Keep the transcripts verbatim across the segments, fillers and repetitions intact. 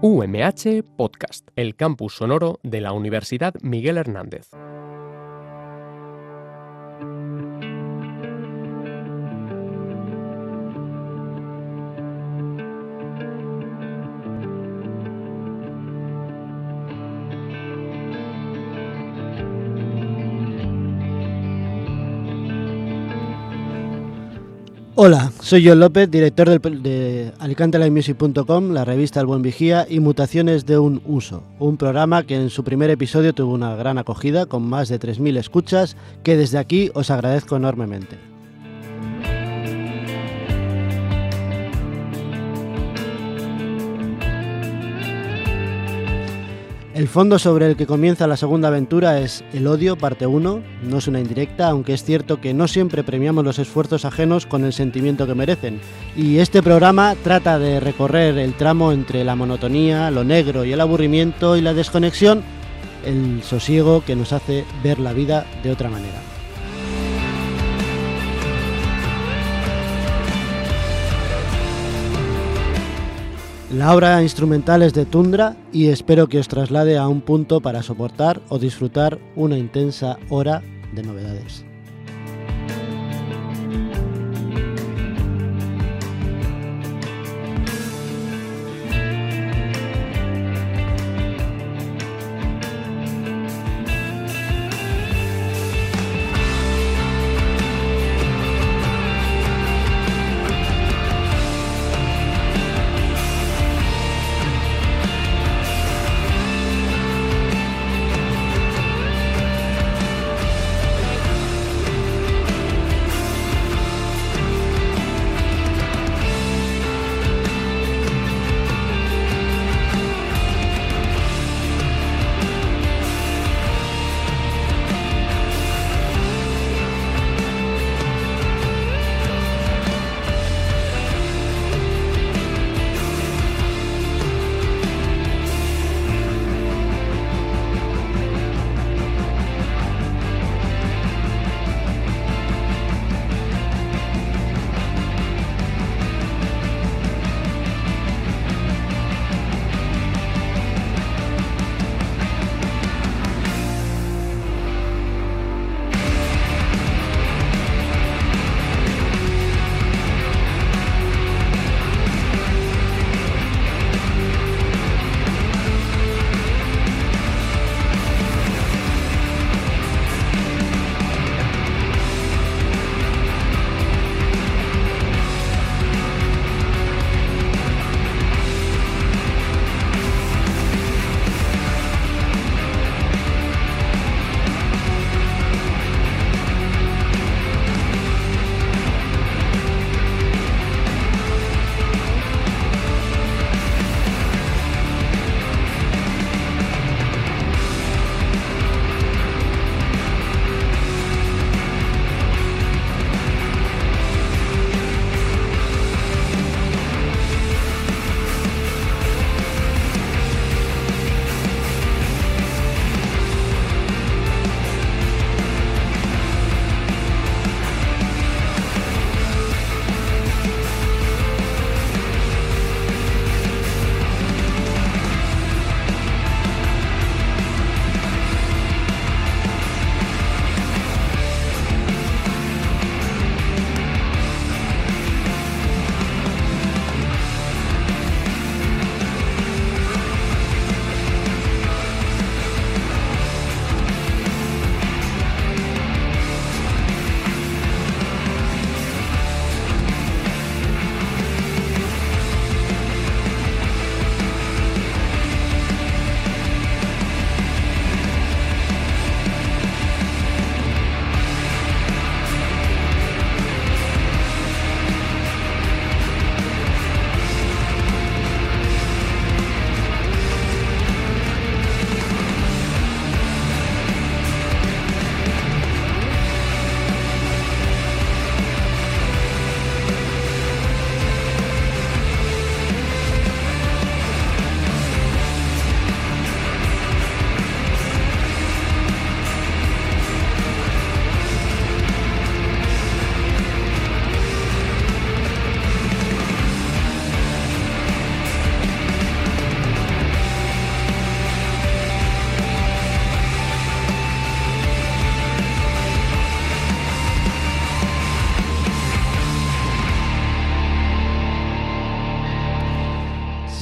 U M H Podcast, el campus sonoro de la Universidad Miguel Hernández. Hola, soy John López, director del, de alicante live music punto com, la revista El Buen Vigía y Mutaciones de un Uso, un programa que en su primer episodio tuvo una gran acogida con más de tres mil escuchas que desde aquí os agradezco enormemente. El fondo sobre el que comienza la segunda aventura es El odio, parte uno. No es una indirecta, aunque es cierto que no siempre premiamos los esfuerzos ajenos con el sentimiento que merecen. Y este programa trata de recorrer el tramo entre la monotonía, lo negro y el aburrimiento y la desconexión, el sosiego que nos hace ver la vida de otra manera. La obra instrumental es de Tundra y espero que os traslade a un punto para soportar o disfrutar una intensa hora de novedades.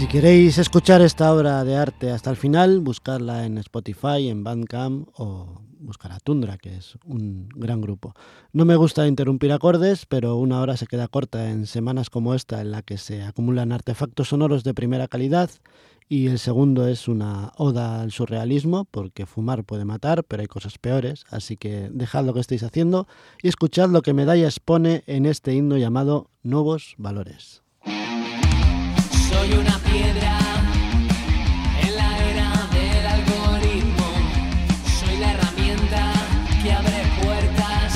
Si queréis escuchar esta obra de arte hasta el final, buscarla en Spotify, en Bandcamp o buscar a Tundra, que es un gran grupo. No me gusta interrumpir acordes, pero una hora se queda corta en semanas como esta, en la que se acumulan artefactos sonoros de primera calidad, y el segundo es una oda al surrealismo, porque fumar puede matar, pero hay cosas peores, así que dejad lo que estáis haciendo y escuchad lo que Medalla expone en este himno llamado Nuevos Valores. Soy una piedra en la era del algoritmo. Soy la herramienta que abre puertas.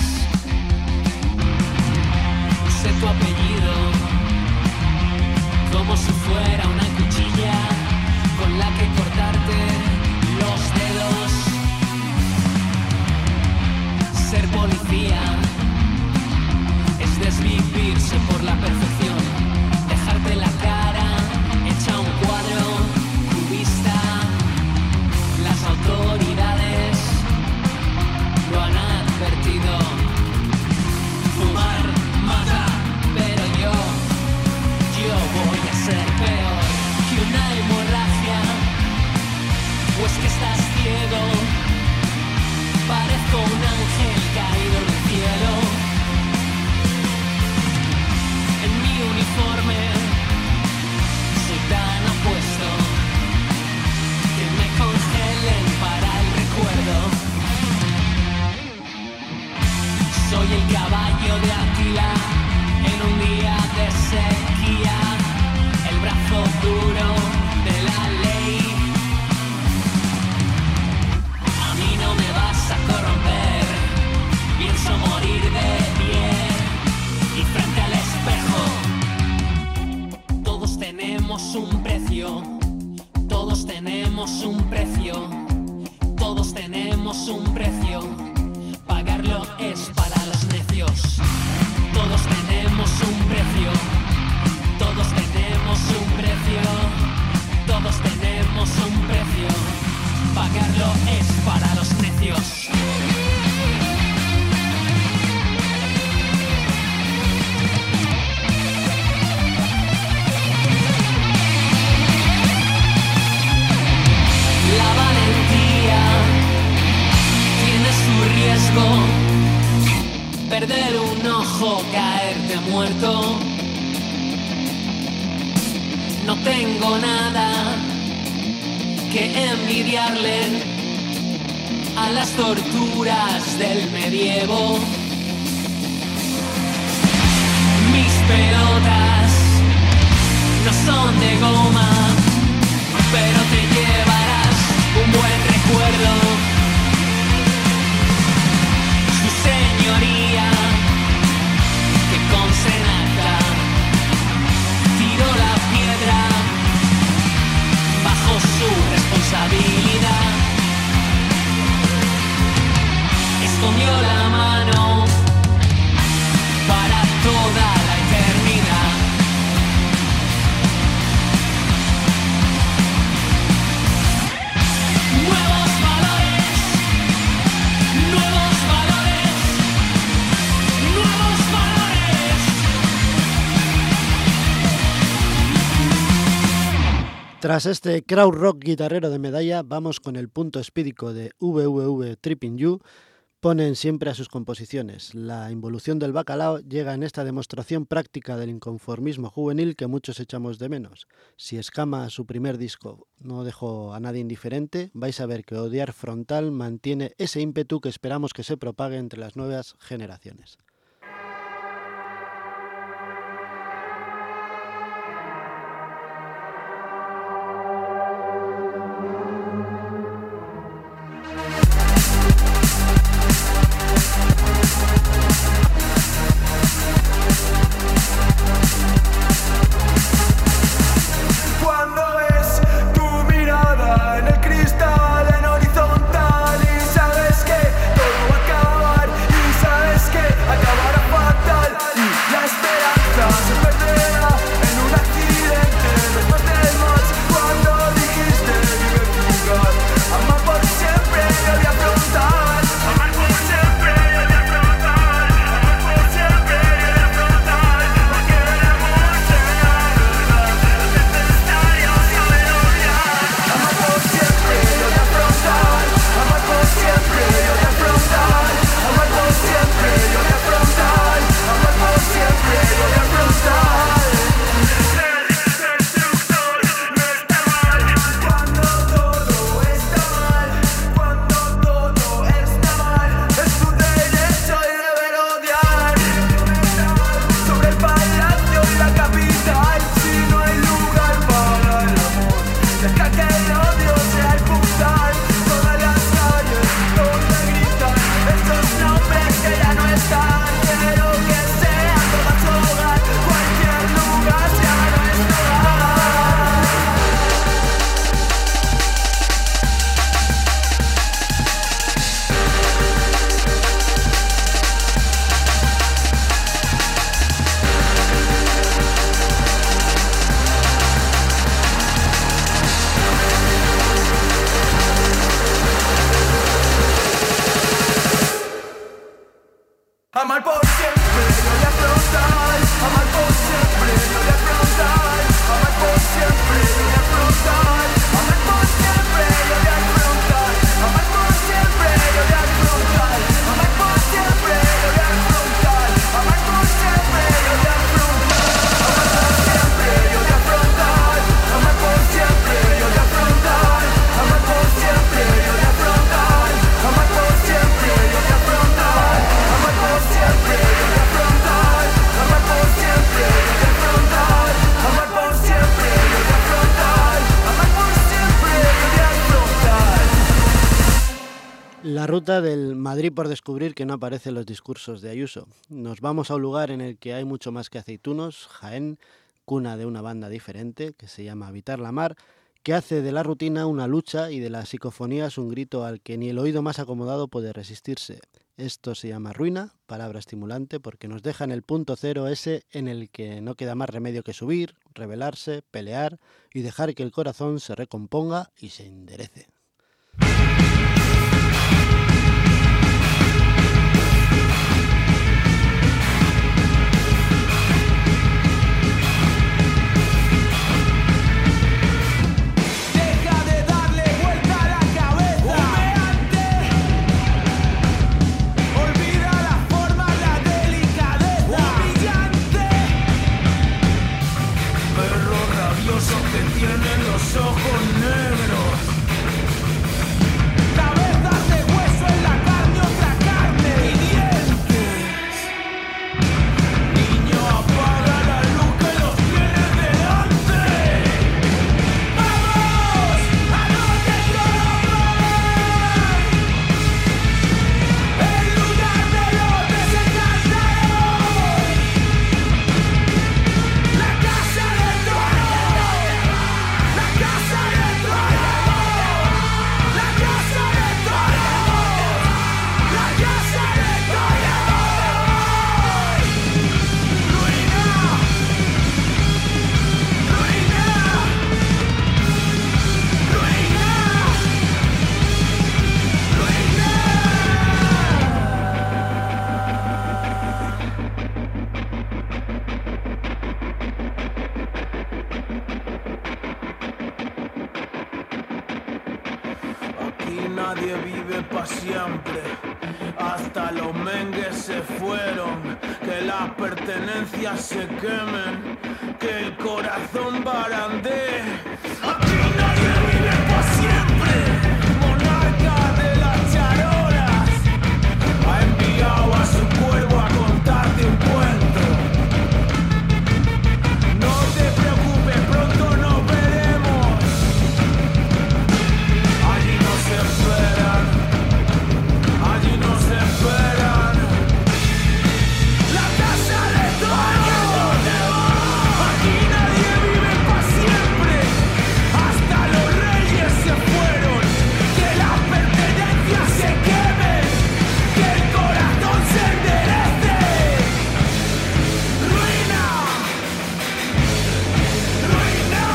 Sé tu apellido como si fuera una cuchilla con la que cortarte los dedos. Ser policía es desvivirse por la perfección. Dejarte la cara hecha un cuadro cubista. Las autoridades lo han advertido. Fumar mata, pero yo, yo voy a ser peor que una hemorragia. ¿O es que estás ciego? Parezco un ángel caído del cielo. En mi uniforme soy tan apuesto que me congelen para el recuerdo. Soy el caballo de Atila en un día de sequía, el brazo duro de la ley. A mí no me vas a corromper, pienso morir de pie y frente al espejo. Todos tenemos un precio, todos tenemos un precio, todos tenemos un precio. Pagarlo es para los necios. Todos tenemos un precio, todos tenemos un precio, todos tenemos un precio. Pagarlo es para los necios. La valentía tiene su riesgo. Perder un ojo, caerte muerto. No tengo nada que envidiarle a las torturas del medievo. Mis pelotas no son de goma, pero te llevarás un buen recuerdo. Su señoría, que con Senata tiró la piedra bajo su responsabilidad, escondió la mano para toda la eternidad. Nuevos valores, nuevos valores, nuevos valores. Tras este crowd rock guitarrero de Medalla, vamos con el punto espídico de W W W Tripping You. Ponen siempre a sus composiciones. La involución del bacalao llega en esta demostración práctica del inconformismo juvenil que muchos echamos de menos. Si Escama, su primer disco, no dejó a nadie indiferente, vais a ver que Odiar Frontal mantiene ese ímpetu que esperamos que se propague entre las nuevas generaciones. Cuando ves tu mirada en el cristal en horizontal y sabes que todo va a acabar y sabes que La ruta del Madrid por descubrir que no aparece en los discursos de Ayuso. Nos vamos a un lugar en el que hay mucho más que aceitunos, Jaén, cuna de una banda diferente que se llama Habitar la Mar, que hace de la rutina una lucha y de las psicofonías un grito al que ni el oído más acomodado puede resistirse. Esto se llama ruina, palabra estimulante, porque nos deja en el punto cero ese en el que no queda más remedio que subir, rebelarse, pelear y dejar que el corazón se recomponga y se enderece. Nadie vive pa' siempre, hasta los mengues se fueron, que las pertenencias se quemen, que el corazón barandee. Aquí nadie vive pa' siempre, monarca de las charolas, ha enviado a su cuervo a contarte un cuento. No te preocupes, pronto nos veremos. Allí nos esperan, allí nos esperan. La casa de todos. Aquí nadie vive pa' siempre, hasta los reyes se fueron. Que las pertenencias se quemen, que el corazón se enderece. Ruina, ruina,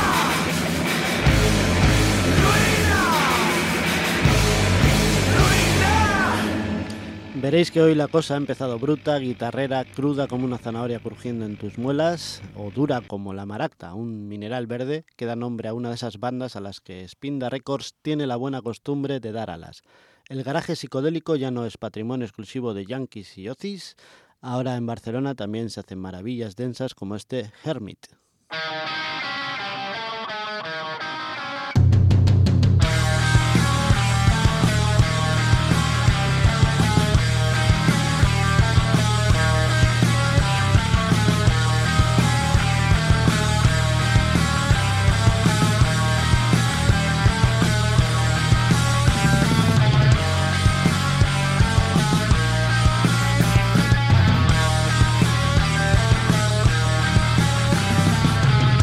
Veréis que hoy la cosa ha empezado bruta, guitarrera, cruda como una zanahoria crujiendo en tus muelas, o dura como la maracta, un mineral verde que da nombre a una de esas bandas a las que Spinda Records tiene la buena costumbre de dar alas. El garaje psicodélico ya no es patrimonio exclusivo de Yankees y Ozzys, ahora en Barcelona también se hacen maravillas densas como este Hermit. ruina.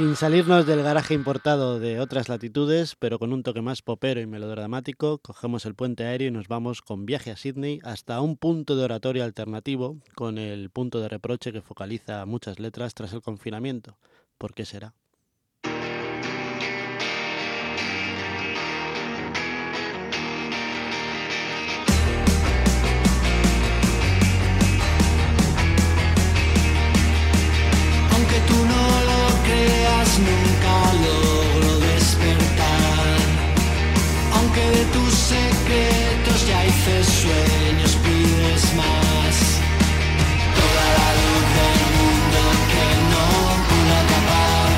Sin salirnos del garaje importado de otras latitudes, pero con un toque más popero y melodramático, cogemos el puente aéreo y nos vamos con viaje a Sydney hasta un punto de oratorio alternativo, con el punto de reproche que focaliza muchas letras tras el confinamiento. ¿Por qué será? Aunque tú no lo creas, nunca logro despertar. Aunque de tus secretos ya hice sueños, pides más. Toda la luz del mundo que no pude atrapar,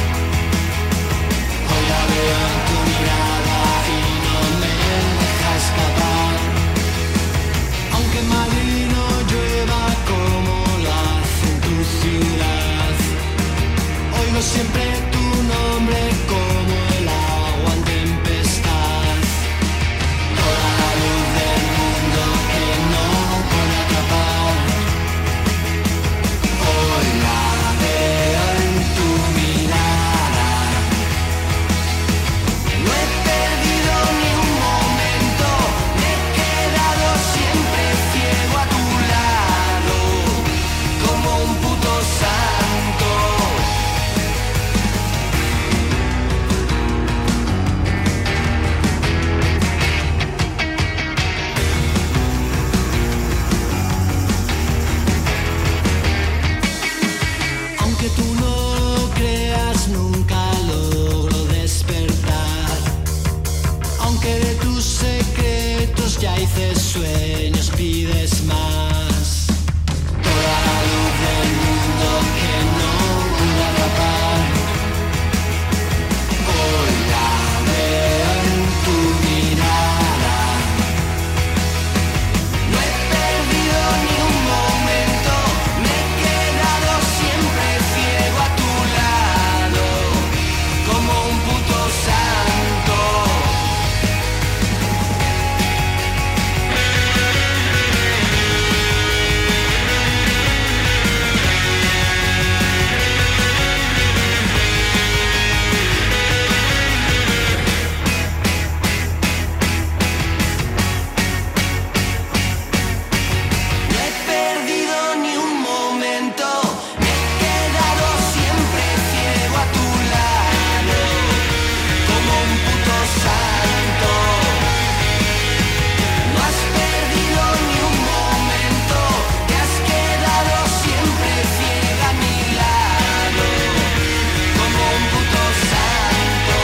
hoy la veo en tu mirada y no me deja escapar. Aunque en Madrid no llueva como lo hace en tu ciudad, oigo siempre tu nombre como el agua en tempestad. Toda la luz del mundo que no puedo atrapar, hoy la veo en tu mirada. No he perdido ni un momento, me he quedado siempre ciego a tu lado, como un puto santo. Aunque tú no lo creas, nunca logro despertar. Aunque de tus secretos ya hice sueños, pides más. Toda la luz del mundo que no pude atrapar, hoy la veo en tu mirada. No he perdido ni un momento, me he quedado siempre ciego a tu lado, como un puto santo. No he perdido ni un momento, me he quedado siempre ciego a tu lado, como un puto santo. No has perdido ni un momento, te has quedado siempre ciega a mi lado, como un puto santo.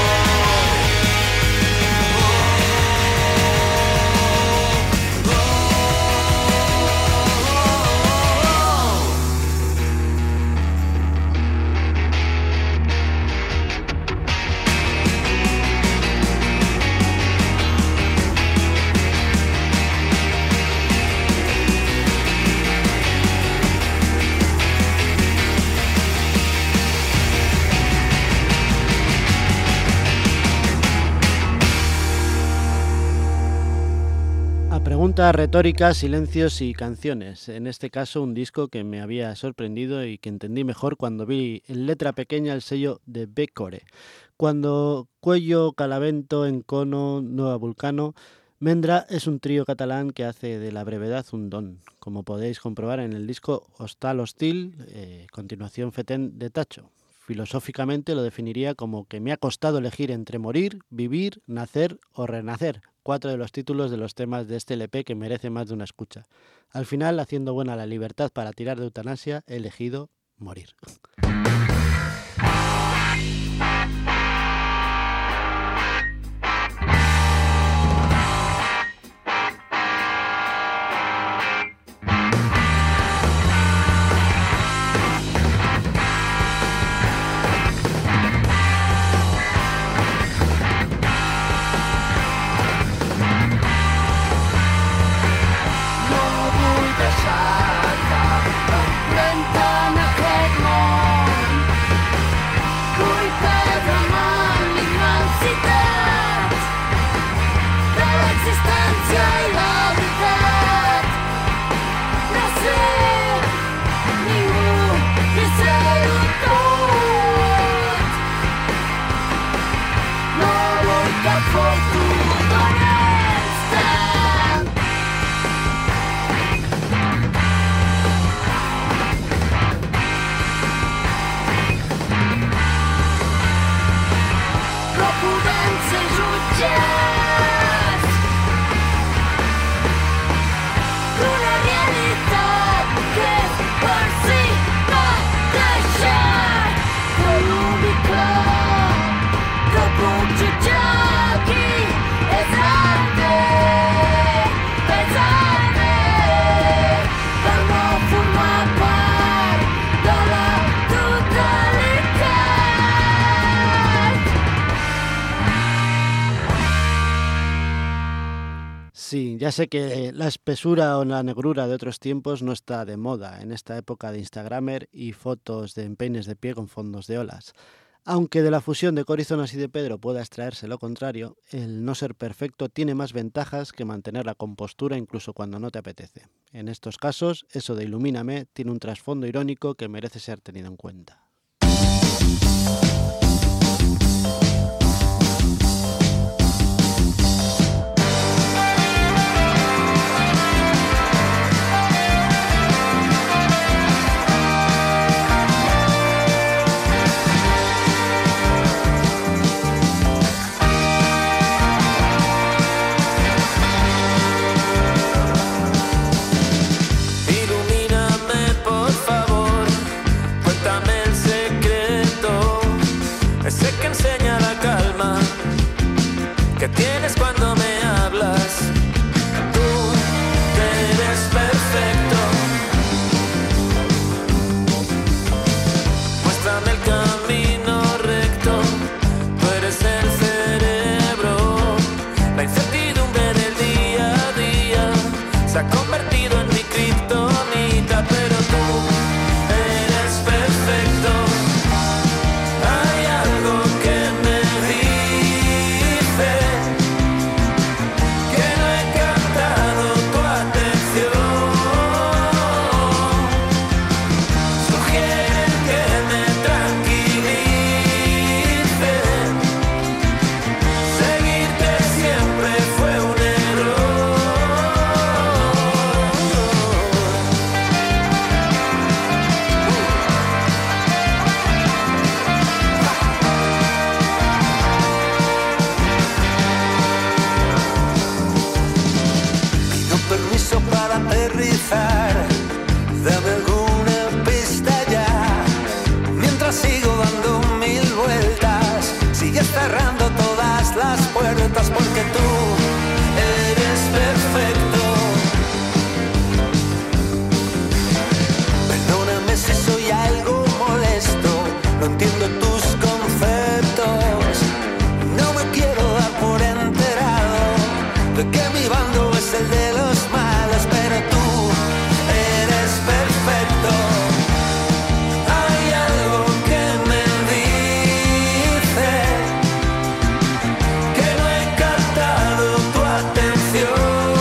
A preguntas retóricas, silencios y canciones. En este caso, un disco que me había sorprendido y que entendí mejor cuando vi en letra pequeña el sello de Becore. Cuando Cuello, Calavento, Encono, Nueva Vulcano, Mendra es un trío catalán que hace de la brevedad un don, como podéis comprobar en el disco Hostal Hostil, eh, continuación Fetén de Tacho. Filosóficamente lo definiría como que me ha costado elegir entre morir, vivir, nacer o renacer, cuatro de los títulos de los temas de este L P que merece más de una escucha. Al final, haciendo buena la libertad para tirar de eutanasia, he elegido morir. No vull deixar cap ventana aquest món. Sí, ya sé que la espesura o la negrura de otros tiempos no está de moda en esta época de Instagramer y fotos de empeines de pie con fondos de olas. Aunque de la fusión de Corizonas y de Pedro pueda extraerse lo contrario, el no ser perfecto tiene más ventajas que mantener la compostura incluso cuando no te apetece. En estos casos, eso de Ilumíname tiene un trasfondo irónico que merece ser tenido en cuenta. Que tienes cuando me hablas, tú eres perfecto. Muéstrame el camino recto, tú eres el cerebro. La incertidumbre del día a día se ha convertido en mi kriptonita, pero tú eres perfecto. Hay algo que me dice que no he captado tu atención. Sugieren que me tranquilice. Seguirte siempre fue un error. Pido permiso para aterrizar, dame alguna pista ya. Mientras sigo dando mil vueltas, sigues cerrando todas las puertas porque tú eres perfecto. Perdóname si soy algo molesto, no entiendo tus conceptos. No me quiero dar por enterado de que mi bando es el de los malos, pero tú eres perfecto. Hay algo que me dice que no he captado tu atención.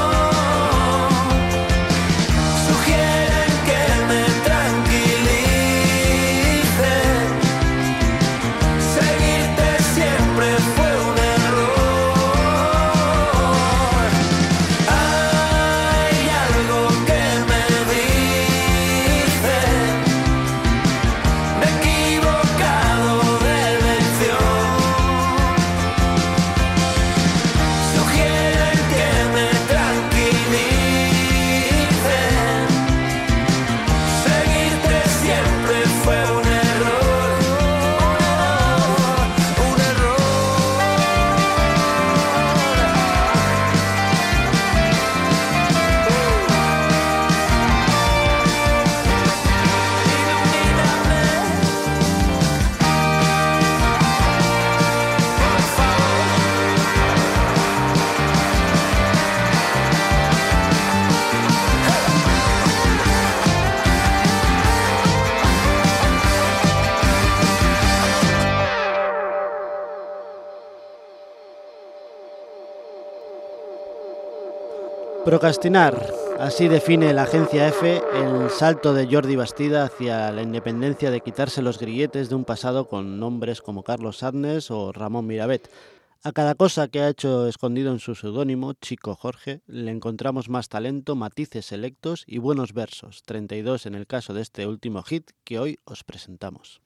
Sugieren que me tranquilice. Seguirte siempre fue un error. Hay algo que me dice me he equivocado de elección. Sugieren que me tranquilice. Seguirte siempre fue un error. Un error. Procrastinar, así define la agencia EFE el salto de Jordi Bastida hacia la independencia de quitarse los grilletes de un pasado con nombres como Carlos Sadness o Ramón Miravet, A cada cosa que ha hecho escondido en su seudónimo, Chico Jorge, le encontramos más talento, matices selectos y buenos versos, treinta y dos en el caso de este último hit que hoy os presentamos.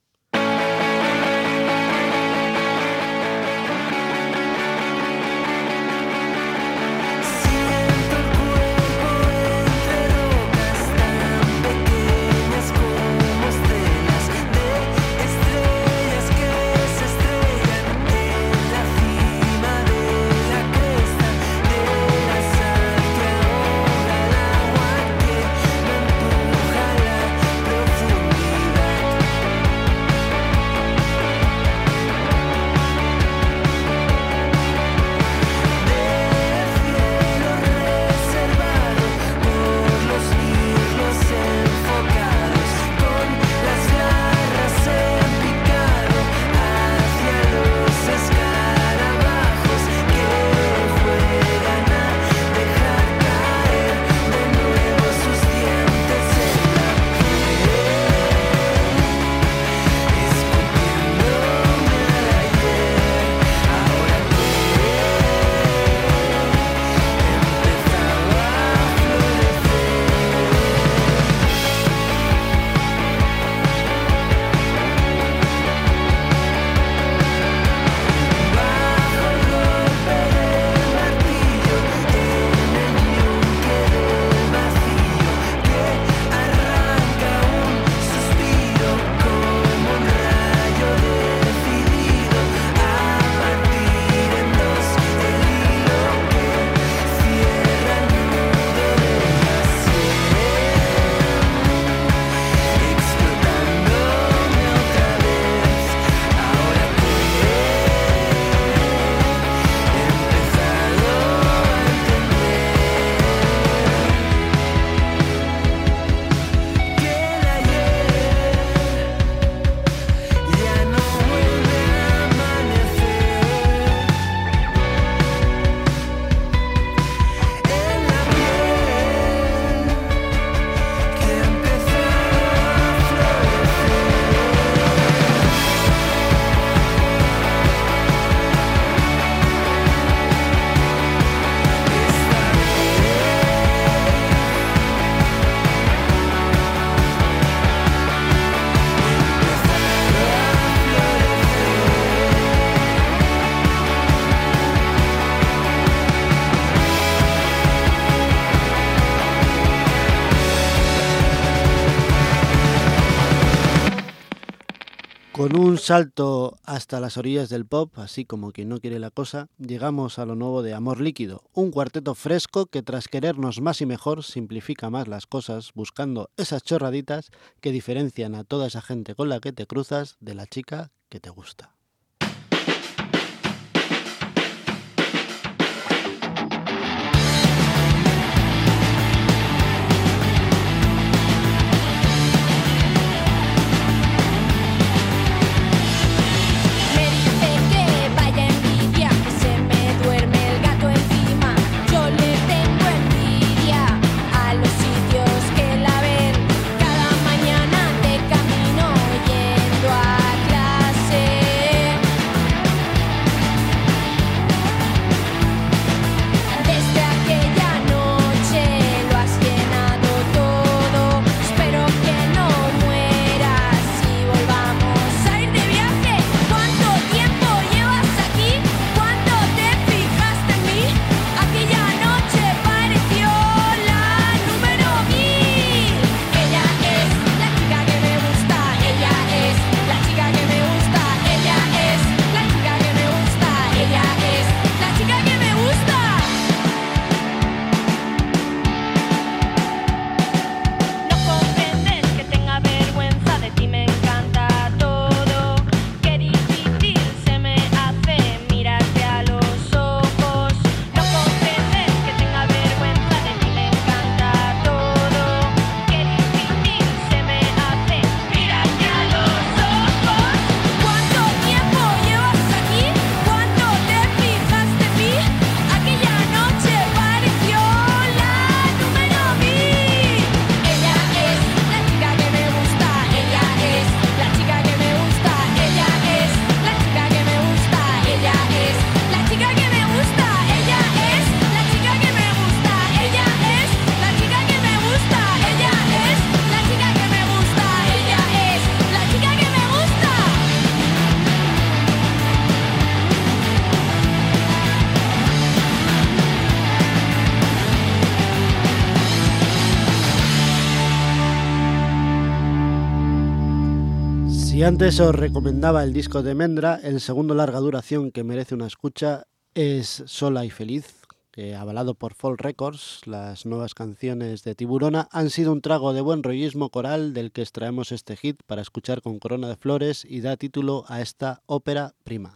Con un salto hasta las orillas del pop, así como quien no quiere la cosa, llegamos a lo nuevo de Amor Líquido, un cuarteto fresco que tras querernos más y mejor simplifica más las cosas buscando esas chorraditas que diferencian a toda esa gente con la que te cruzas de la chica que te gusta. Cada mañana de camino yendo a clase. Si antes os recomendaba el disco de Mendra, el segundo larga duración que merece una escucha es Sola y Feliz, que avalado por Folk Records, las nuevas canciones de Tiburona han sido un trago de buen rollismo coral del que extraemos este hit para escuchar con corona de flores y da título a esta ópera prima.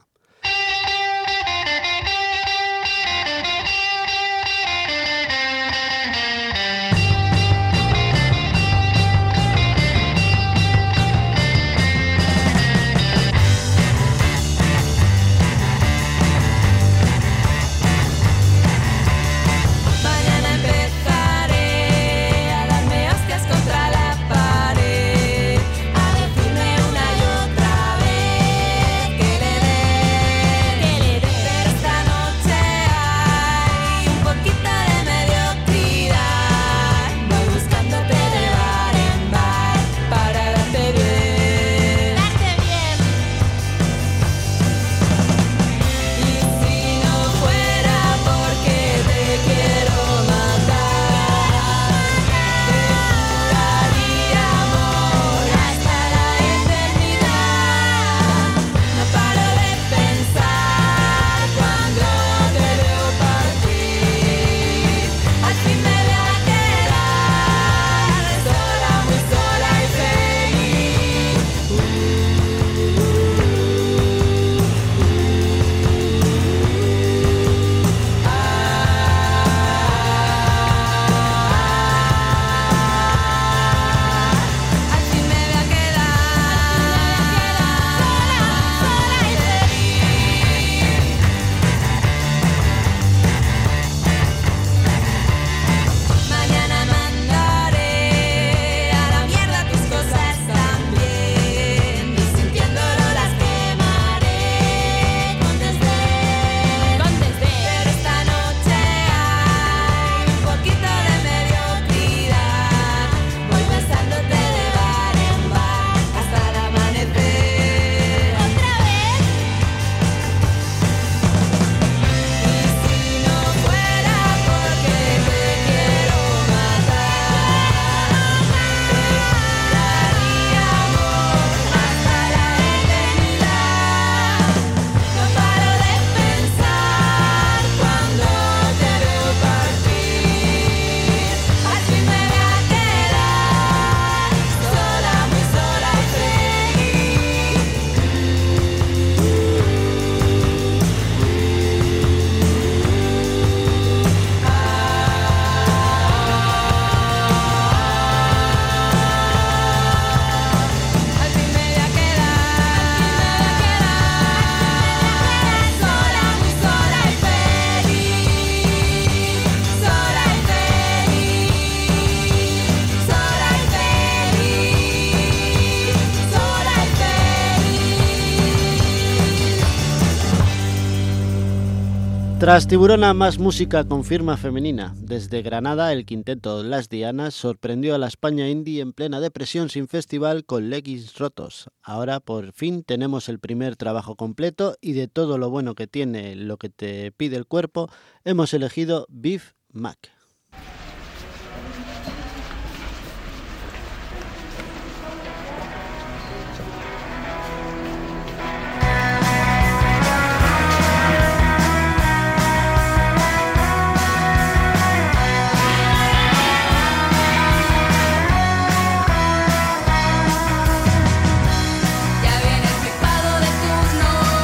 Tras Tiburona, más música con firma femenina. Desde Granada, el quinteto Las Dianas sorprendió a la España indie en plena depresión sin festival con Leggings Rotos. Ahora, por fin, tenemos el primer trabajo completo y de todo lo bueno que tiene Lo que te pide el cuerpo, hemos elegido Beef Mac.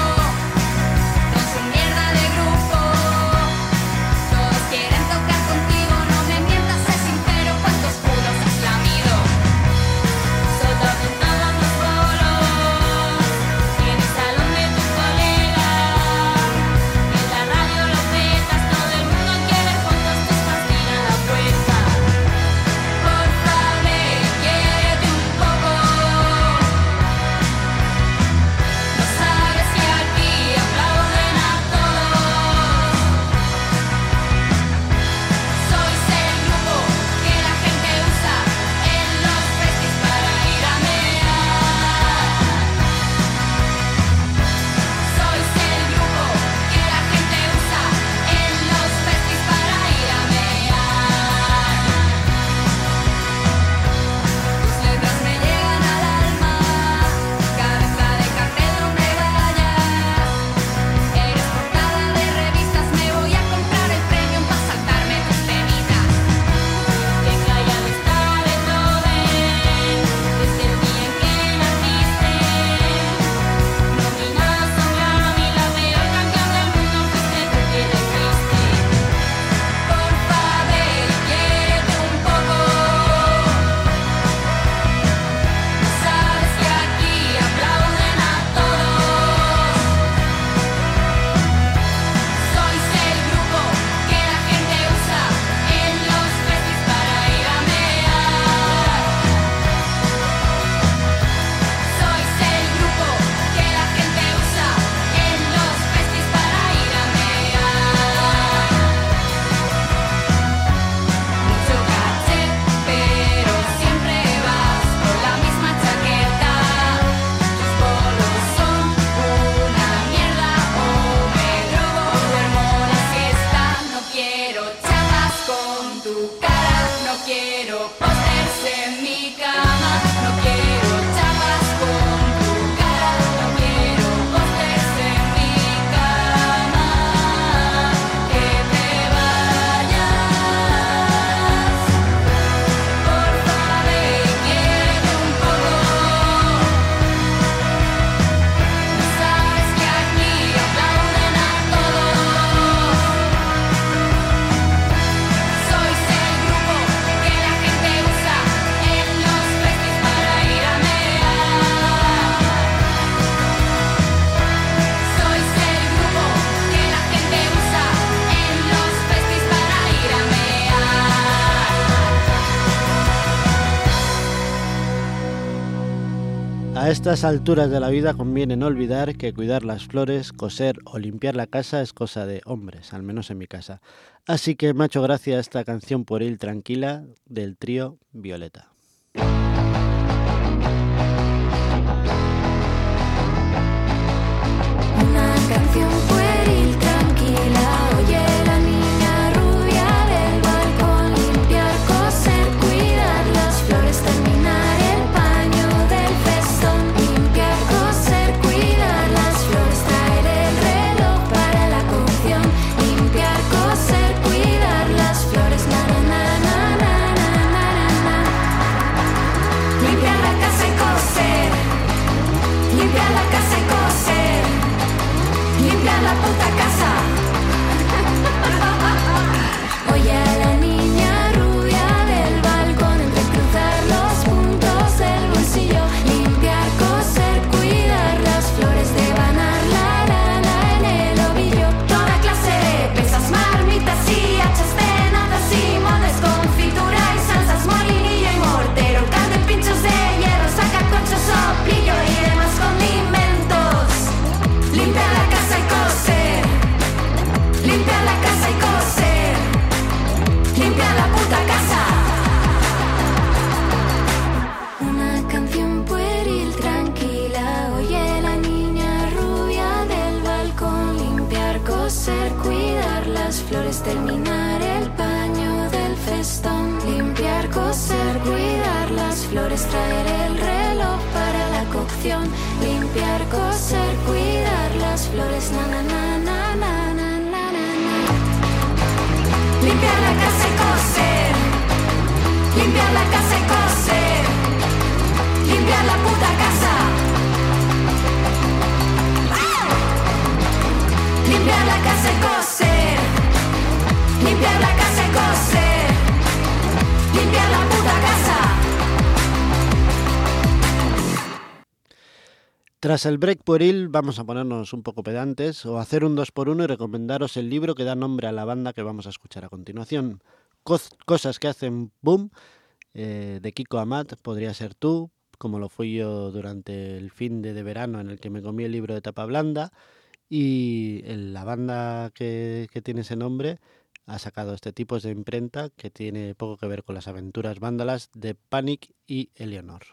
Con estas alturas de la vida conviene no olvidar que cuidar las flores, coser o limpiar la casa es cosa de hombres, al menos en mi casa. Así que me ha hecho gracia esta canción pueril tranquila del trío Violeta. Una canción pueril tranquila, oye la niña rubia del balcón, limpiar, coser, cuidar las flores, terminar el paño del festón, limpiar, coser, cuidar las flores, traer el reloj para la cocción, limpiar, coser, cuidar las flores, na na na na na na na na. Limpiar la casa y coser, limpiar la casa y coser, limpiar la puta casa. Oye a la niña rubia del balcón, entrecruzar los puntos del bolsillo, limpiar, coser, cuidar las flores, devanar la lana en el ovillo. Toda clase de pesas, marmitas y hachas, tenazas y moldes, confitura y salsas, molinillo y mortero, carne, pinchos de hierro, sacacorchos, soplillo y demás condimentos. Limpiar la casa y coser, limpiar la casa y coser, limpiar la puta casa. Una canción pueril tranquila, oye la niña rubia del balcón, limpiar, coser, cuidar las flores, terminar el paño del festón, limpiar, coser, cuidar las flores, traer el reloj para la cocción, limpiar, coser, cuidar las flores, na na na na na na na na. Limpiar la casa y coser, limpiar la casa y coser, limpiar la puta casa. Limpiar la casa y coser, limpiar la casa y coser, limpiar la puta casa. Tras el break pueril vamos a ponernos un poco pedantes o hacer un dos por uno y recomendaros el libro que da nombre a la banda que vamos a escuchar a continuación. Cos- Cosas que hacen boom, eh, de Kiko Amat, podría ser tú, como lo fui yo durante el fin de, de verano en el que me comí el libro de tapa blanda, y el- la banda que, que tiene ese nombre ha sacado este tipo de imprenta que tiene poco que ver con las aventuras vándalas de Panic y Eleonor.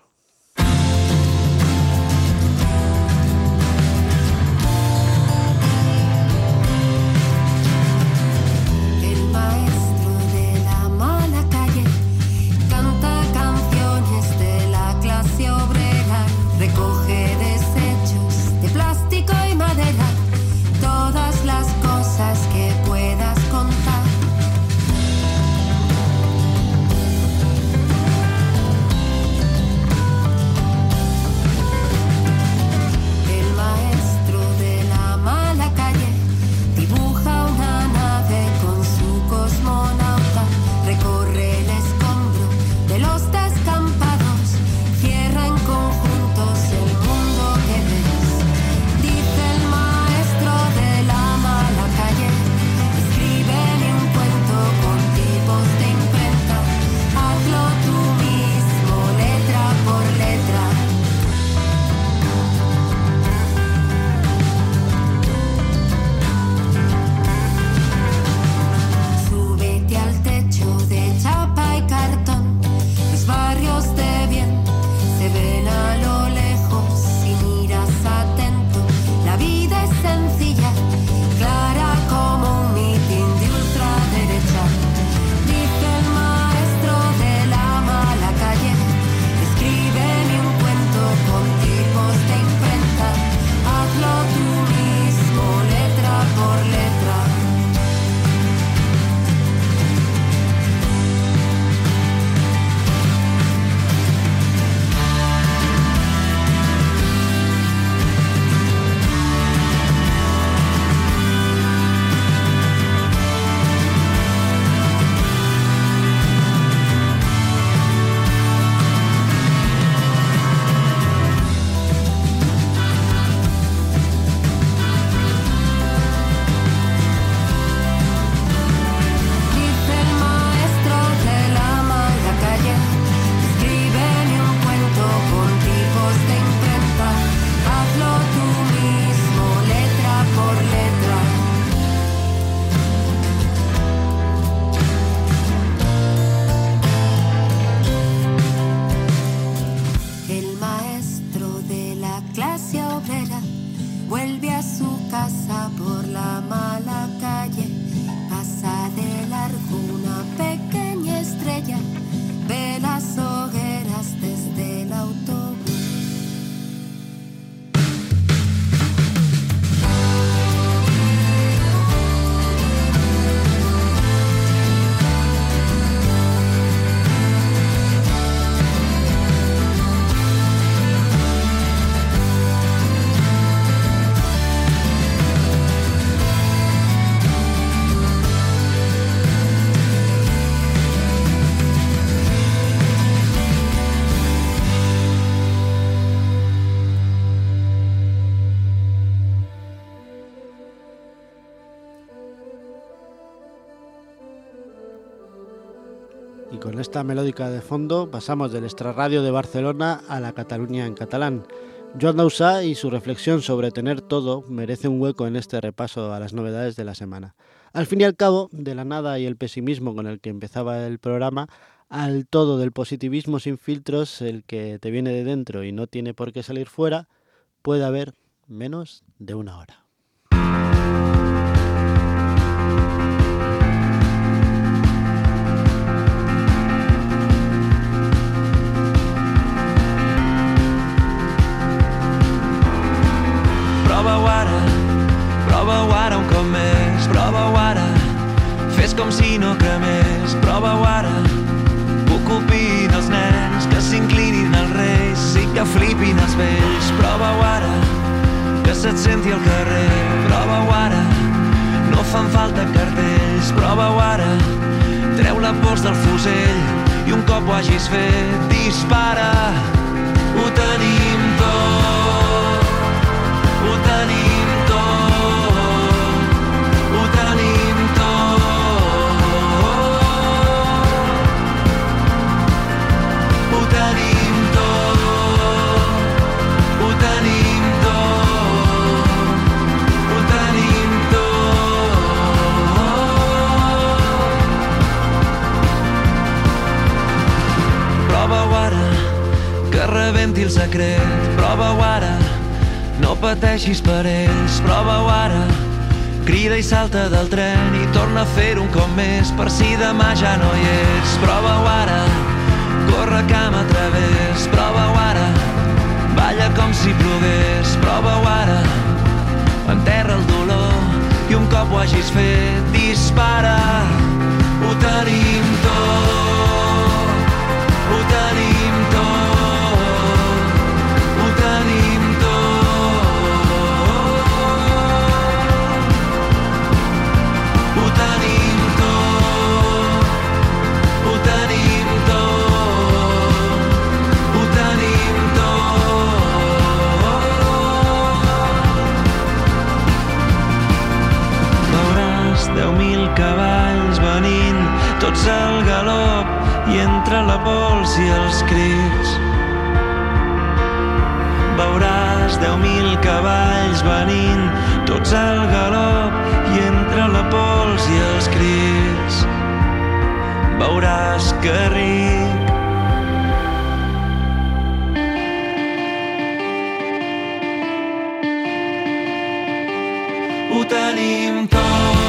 El maestro de la mala calle canta canciones de la clase obrera, recoge desechos de plástico y madera, todas las cosas que puedas contar. Y con esta melódica de fondo pasamos del extrarradio de Barcelona a la Cataluña en catalán. Joan Dausà y su reflexión sobre tener todo merece un hueco en este repaso a las novedades de la semana. Al fin y al cabo, de la nada y el pesimismo con el que empezaba el programa, al todo del positivismo sin filtros, el que te viene de dentro y no tiene por qué salir fuera, puede haber menos de una hora. Prova-ho ara, prova-ho ara un cop més, prova-ho ara, fes com si no cremés, prova-ho ara, que ocupin els nens, que s'inclinin els reis i que flipin els vells, prova-ho ara, que se't senti al carrer, prova-ho ara, no fan falta cartells, prova-ho ara, treu la pols del fusell i un cop ho hagis fet, dispara, ho tenim tot. Ho tenim tot, ho tenim tot, ho tenim tot, ho tenim tot, ho tenim tot. Prova-ho ara, que rebenti el secret, prova-ho ara, no pateixis per ells, prova-ho ara, crida i salta del tren i torna a fer-ho un cop més per si demà ja no hi ets. Prova-ho ara, corre cama a través, prova-ho ara, balla com si plogués, prova-ho ara, enterra el dolor i un cop ho hagis fet, dispara, ho tenim tot, ho tenim tot, ho tenim tot. Deu mil cavalls venint, tots al galop i entre la pols i els crits. Veuràs deu mil cavalls venint, tots al galop i entre la pols i els crits. Veuràs que ric. Ho tenim tot.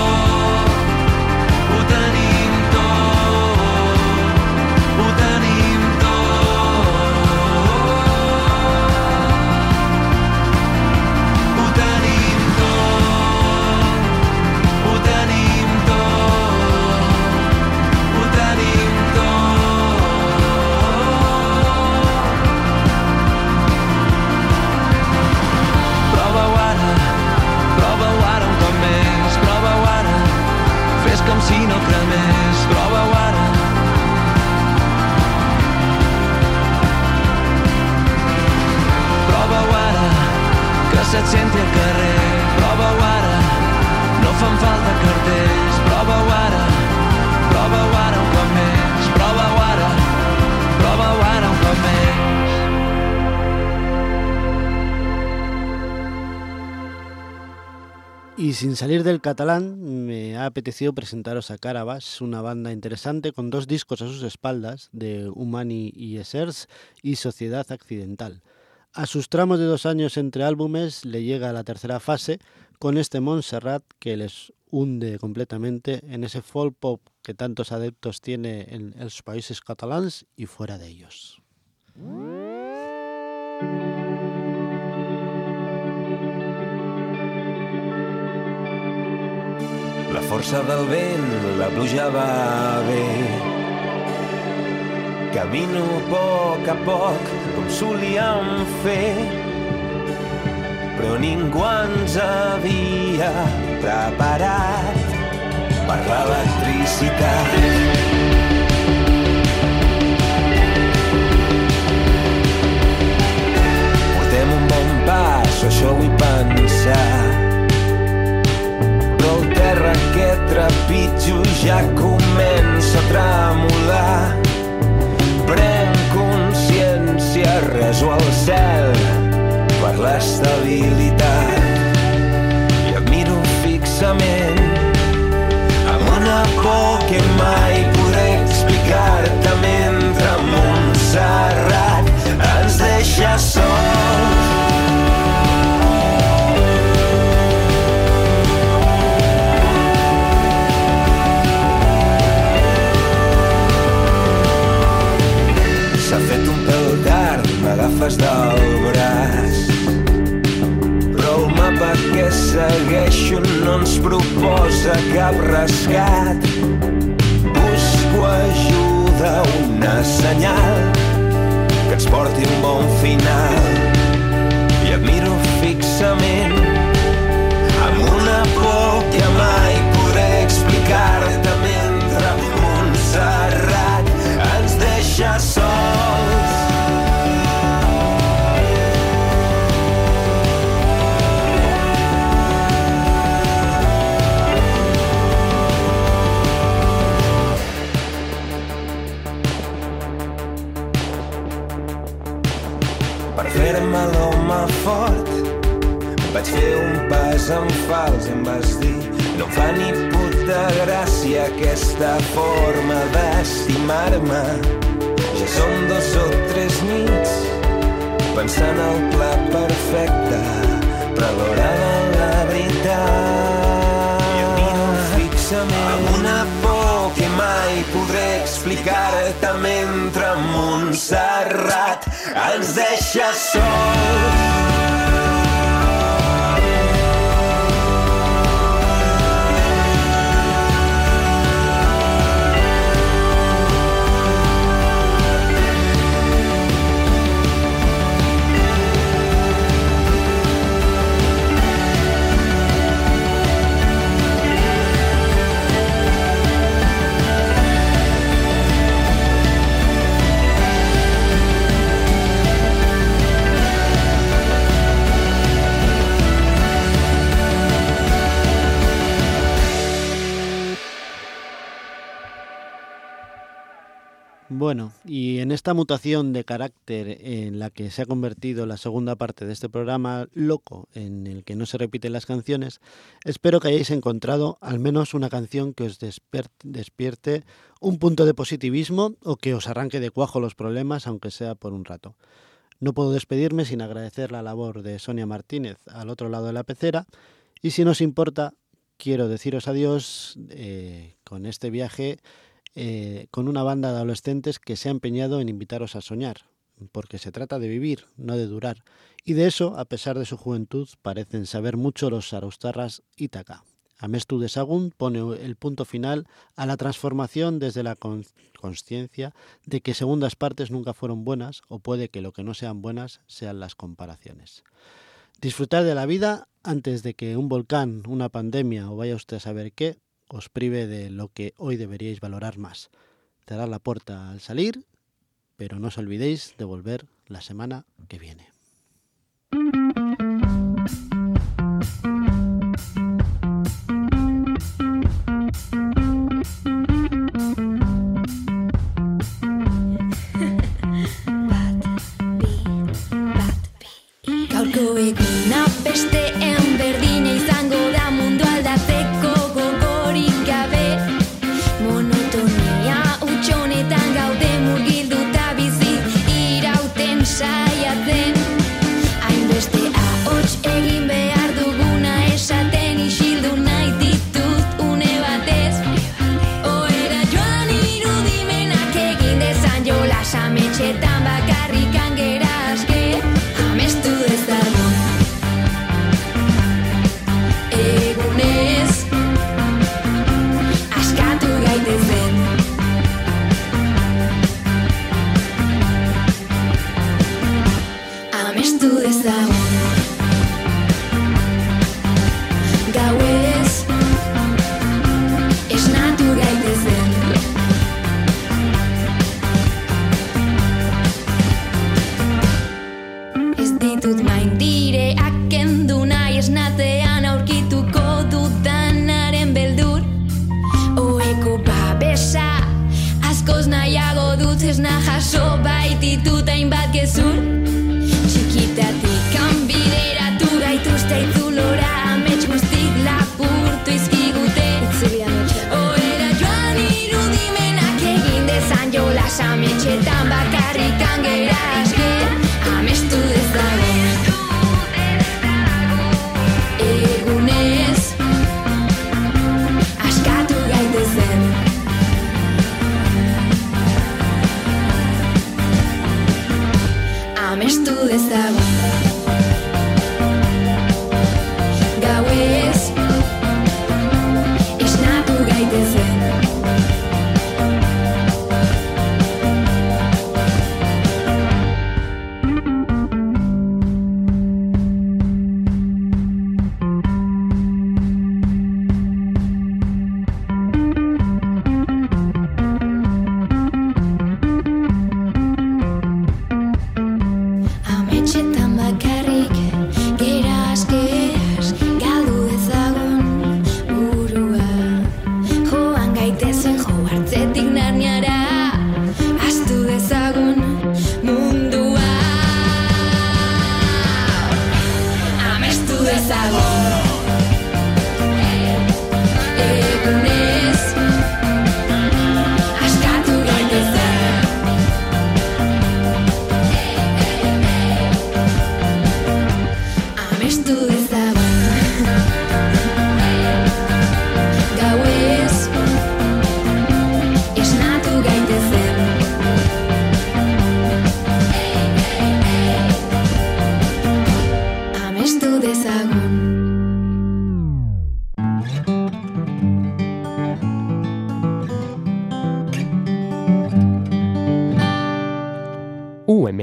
Com si no cremés, prova-ho ara. Prova-ho ara, que se't senti al carrer, prova-ho ara, no fan falta cartells, prova-ho ara, prova-ho ara un cop més, prova-ho ara, prova-ho ara un cop més. Y sin salir del catalán, me ha apetecido presentaros a Carabas, una banda interesante con dos discos a sus espaldas, de Humani y Essers y Sociedad Accidental. A sus tramos de dos años entre álbumes le llega la tercera fase, con este Montserrat que les hunde completamente en ese folk pop que tantos adeptos tiene en los países catalans y fuera de ellos. La força del vent, la pluja va bé. Camino a poc a poc, com solíem fer, però ningú ens havia preparat per l'electricitat. Portem un bon pas, això vull pensar, però el terra que trepitjo ja comença a tremolar. cap rescat. Busco ajuda, una senyal que ens porti un bon final. I et miro fixament amb una por que mai podré explicar-te mentre Montserrat ens deixa sols. Per fer-me l'home fort vaig fer un pas en fals i em vas dir no em fa ni puta gràcia aquesta forma d'estimar-me. Ja són dos o tres nits pensant el pla perfecte, però a l'hora de la veritat i em miro fixament amb una por que mai podré explicar-te mentre Montserrat ens deixa sols. Bueno, y en esta mutación de carácter en la que se ha convertido la segunda parte de este programa loco, en el que no se repiten las canciones, espero que hayáis encontrado al menos una canción que os despierte un punto de positivismo o que os arranque de cuajo los problemas, aunque sea por un rato. No puedo despedirme sin agradecer la labor de Sonia Martínez al otro lado de la pecera, y si nos importa, quiero deciros adiós eh, con este viaje Eh, con una banda de adolescentes que se ha empeñado en invitaros a soñar, porque se trata de vivir, no de durar, y de eso, a pesar de su juventud, parecen saber mucho los Saraustarras Ítaca. Amestu Desagun pone el punto final a la transformación desde la consciencia de que segundas partes nunca fueron buenas, o puede que lo que no sean buenas sean las comparaciones. Disfrutar de la vida antes de que un volcán, una pandemia o vaya usted a saber qué os prive de lo que hoy deberíais valorar más. Cerrad la puerta al salir, pero no os olvidéis de volver la semana que viene. Gaurko eguna beste enberdina izango da mundu aldatzeko gogorik gabe. Monotonia utxonetan gaude murgilduta bizi irauten saiatzen. Hainbeste ahots egin behar duguna esaten isildu nahi ditut une batez. Ohera joan irudimenak egin dezan jolas ametxetan bakarrikan gera aske. Amestu dezagun egunez askatu gaitezen. Amestu dezagun gauez esnatu gaitezen. Ez ditut maindireak kendu nahi esnatean aurkituko dudanaren beldur. Oeko babesa askoz nahiago dut esna jaso baititut hainbat gezur. Txikitatik kanbideratu gaituzte itzulora amets guztik lapurtu izkigute. Ohera joan irudimenak egin dezan jolas ametxetan bakarrikan gera aske. Amestu dezagun egunez askatu gaitezen.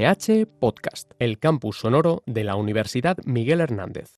H Podcast, el campus sonoro de la Universidad Miguel Hernández.